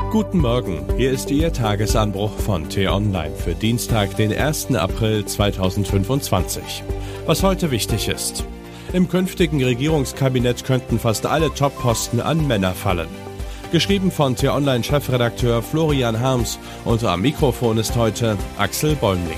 Guten Morgen, hier ist Ihr Tagesanbruch von T-Online für Dienstag, den 1. April 2025. Was heute wichtig ist: Im künftigen Regierungskabinett könnten fast alle Top-Posten an Männer fallen. Geschrieben von T-Online-Chefredakteur Florian Harms und am Mikrofon ist heute Axel Bäumling.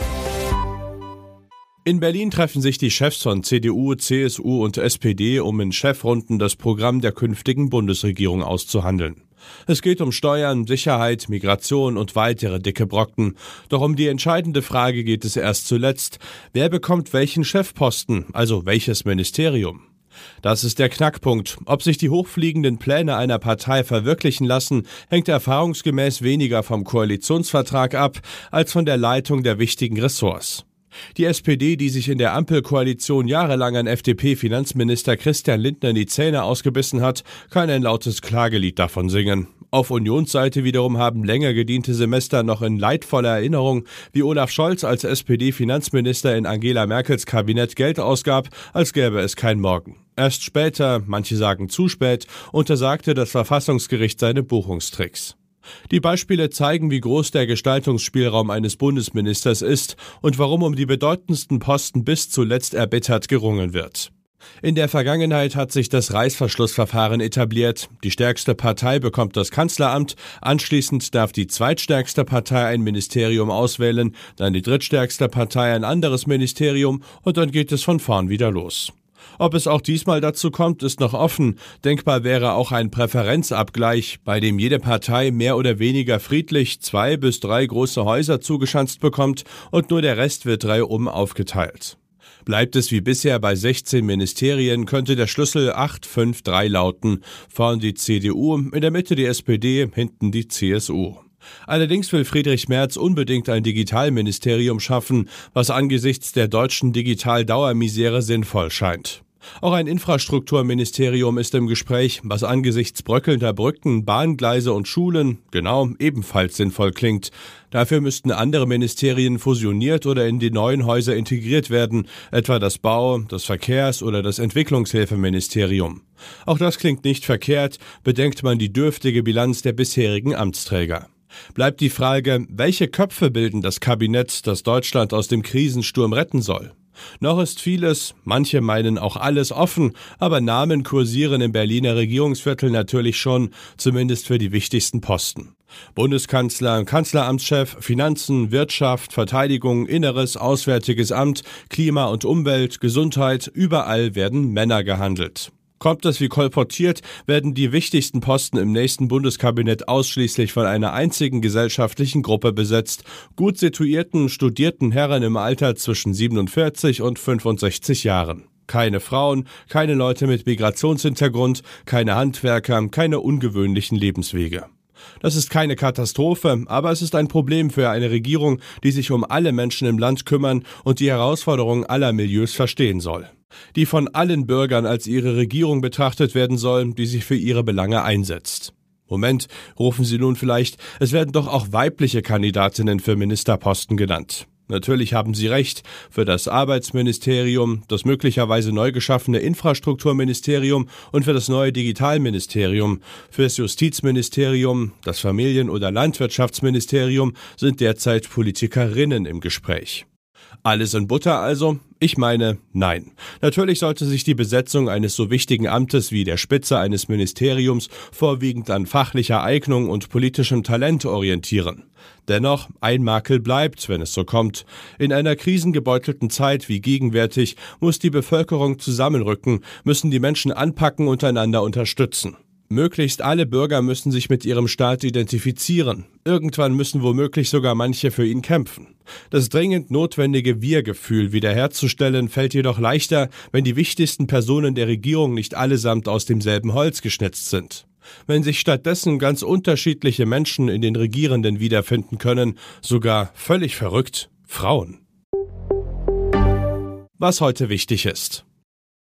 In Berlin treffen sich die Chefs von CDU, CSU und SPD, um in Chefrunden das Programm der künftigen Bundesregierung auszuhandeln. Es geht um Steuern, Sicherheit, Migration und weitere dicke Brocken. Doch um die entscheidende Frage geht es erst zuletzt: Wer bekommt welchen Chefposten, also welches Ministerium? Das ist der Knackpunkt. Ob sich die hochfliegenden Pläne einer Partei verwirklichen lassen, hängt erfahrungsgemäß weniger vom Koalitionsvertrag ab, als von der Leitung der wichtigen Ressorts. Die SPD, die sich in der Ampelkoalition jahrelang an FDP-Finanzminister Christian Lindner in die Zähne ausgebissen hat, kann ein lautes Klagelied davon singen. Auf Unionsseite wiederum haben länger gediente Semester noch in leidvoller Erinnerung, wie Olaf Scholz als SPD-Finanzminister in Angela Merkels Kabinett Geld ausgab, als gäbe es kein Morgen. Erst später, manche sagen zu spät, untersagte das Verfassungsgericht seine Buchungstricks. Die Beispiele zeigen, wie groß der Gestaltungsspielraum eines Bundesministers ist und warum um die bedeutendsten Posten bis zuletzt erbittert gerungen wird. In der Vergangenheit hat sich das Reißverschlussverfahren etabliert. Die stärkste Partei bekommt das Kanzleramt, anschließend darf die zweitstärkste Partei ein Ministerium auswählen, dann die drittstärkste Partei ein anderes Ministerium und dann geht es von vorn wieder los. Ob es auch diesmal dazu kommt, ist noch offen. Denkbar wäre auch ein Präferenzabgleich, bei dem jede Partei mehr oder weniger friedlich 2 bis 3 große Häuser zugeschanzt bekommt und nur der Rest wird reihum aufgeteilt. Bleibt es wie bisher bei 16 Ministerien, könnte der Schlüssel 8-5-3 lauten. Vorn die CDU, in der Mitte die SPD, hinten die CSU. Allerdings will Friedrich Merz unbedingt ein Digitalministerium schaffen, was angesichts der deutschen Digital-Dauermisere sinnvoll scheint. Auch ein Infrastrukturministerium ist im Gespräch, was angesichts bröckelnder Brücken, Bahngleise und Schulen ebenfalls sinnvoll klingt. Dafür müssten andere Ministerien fusioniert oder in die neuen Häuser integriert werden, etwa das Bau-, das Verkehrs- oder das Entwicklungshilfeministerium. Auch das klingt nicht verkehrt, bedenkt man die dürftige Bilanz der bisherigen Amtsträger. Bleibt die Frage, welche Köpfe bilden das Kabinett, das Deutschland aus dem Krisensturm retten soll? Noch ist vieles, manche meinen auch alles offen, aber Namen kursieren im Berliner Regierungsviertel natürlich schon, zumindest für die wichtigsten Posten. Bundeskanzler, Kanzleramtschef, Finanzen, Wirtschaft, Verteidigung, Inneres, Auswärtiges Amt, Klima und Umwelt, Gesundheit, überall werden Männer gehandelt. Kommt es wie kolportiert, werden die wichtigsten Posten im nächsten Bundeskabinett ausschließlich von einer einzigen gesellschaftlichen Gruppe besetzt: gut situierten, studierten Herren im Alter zwischen 47 und 65 Jahren. Keine Frauen, keine Leute mit Migrationshintergrund, keine Handwerker, keine ungewöhnlichen Lebenswege. Das ist keine Katastrophe, aber es ist ein Problem für eine Regierung, die sich um alle Menschen im Land kümmern und die Herausforderungen aller Milieus verstehen soll. Die von allen Bürgern als ihre Regierung betrachtet werden soll, die sich für ihre Belange einsetzt. Moment, rufen Sie nun vielleicht, es werden doch auch weibliche Kandidatinnen für Ministerposten genannt. Natürlich haben Sie recht, für das Arbeitsministerium, das möglicherweise neu geschaffene Infrastrukturministerium und für das neue Digitalministerium, für das Justizministerium, das Familien- oder Landwirtschaftsministerium sind derzeit Politikerinnen im Gespräch. Alles in Butter also? Ich meine, nein. Natürlich sollte sich die Besetzung eines so wichtigen Amtes wie der Spitze eines Ministeriums vorwiegend an fachlicher Eignung und politischem Talent orientieren. Dennoch, ein Makel bleibt, wenn es so kommt. In einer krisengebeutelten Zeit wie gegenwärtig muss die Bevölkerung zusammenrücken, müssen die Menschen anpacken und einander unterstützen. Möglichst alle Bürger müssen sich mit ihrem Staat identifizieren. Irgendwann müssen womöglich sogar manche für ihn kämpfen. Das dringend notwendige Wir-Gefühl wiederherzustellen fällt jedoch leichter, wenn die wichtigsten Personen der Regierung nicht allesamt aus demselben Holz geschnitzt sind. Wenn sich stattdessen ganz unterschiedliche Menschen in den Regierenden wiederfinden können, sogar völlig verrückt, Frauen. Was heute wichtig ist: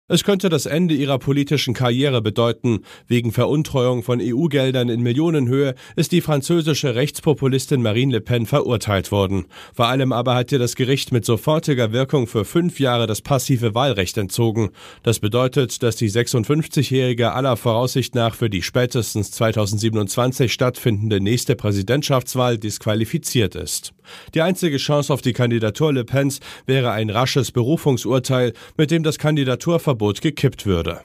Es könnte das Ende ihrer politischen Karriere bedeuten. Wegen Veruntreuung von EU-Geldern in Millionenhöhe ist die französische Rechtspopulistin Marine Le Pen verurteilt worden. Vor allem aber hat ihr das Gericht mit sofortiger Wirkung für 5 Jahre das passive Wahlrecht entzogen. Das bedeutet, dass die 56-Jährige aller Voraussicht nach für die spätestens 2027 stattfindende nächste Präsidentschaftswahl disqualifiziert ist. Die einzige Chance auf die Kandidatur Le Pens wäre ein rasches Berufungsurteil, mit dem das Kandidaturverbot gekippt würde.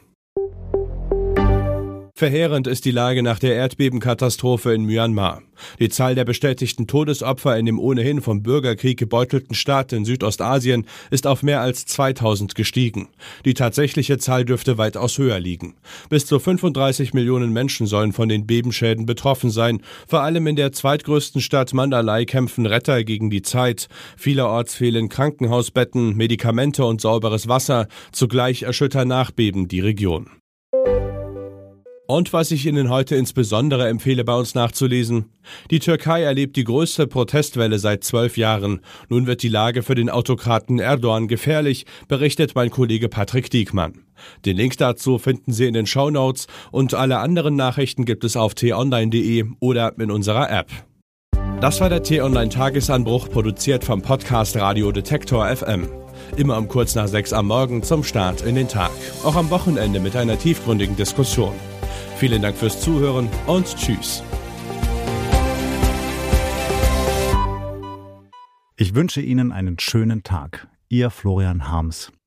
Verheerend ist die Lage nach der Erdbebenkatastrophe in Myanmar. Die Zahl der bestätigten Todesopfer in dem ohnehin vom Bürgerkrieg gebeutelten Staat in Südostasien ist auf mehr als 2000 gestiegen. Die tatsächliche Zahl dürfte weitaus höher liegen. Bis zu 35 Millionen Menschen sollen von den Bebenschäden betroffen sein. Vor allem in der zweitgrößten Stadt Mandalay kämpfen Retter gegen die Zeit. Vielerorts fehlen Krankenhausbetten, Medikamente und sauberes Wasser. Zugleich erschüttern Nachbeben die Region. Und was ich Ihnen heute insbesondere empfehle, bei uns nachzulesen: Die Türkei erlebt die größte Protestwelle seit 12 Jahren. Nun wird die Lage für den Autokraten Erdogan gefährlich, berichtet mein Kollege Patrick Diekmann. Den Link dazu finden Sie in den Shownotes und alle anderen Nachrichten gibt es auf t-online.de oder in unserer App. Das war der T-Online-Tagesanbruch, produziert vom Podcast Radio Detektor FM. Immer um kurz nach 6 am Morgen zum Start in den Tag. Auch am Wochenende mit einer tiefgründigen Diskussion. Vielen Dank fürs Zuhören und tschüss. Ich wünsche Ihnen einen schönen Tag. Ihr Florian Harms.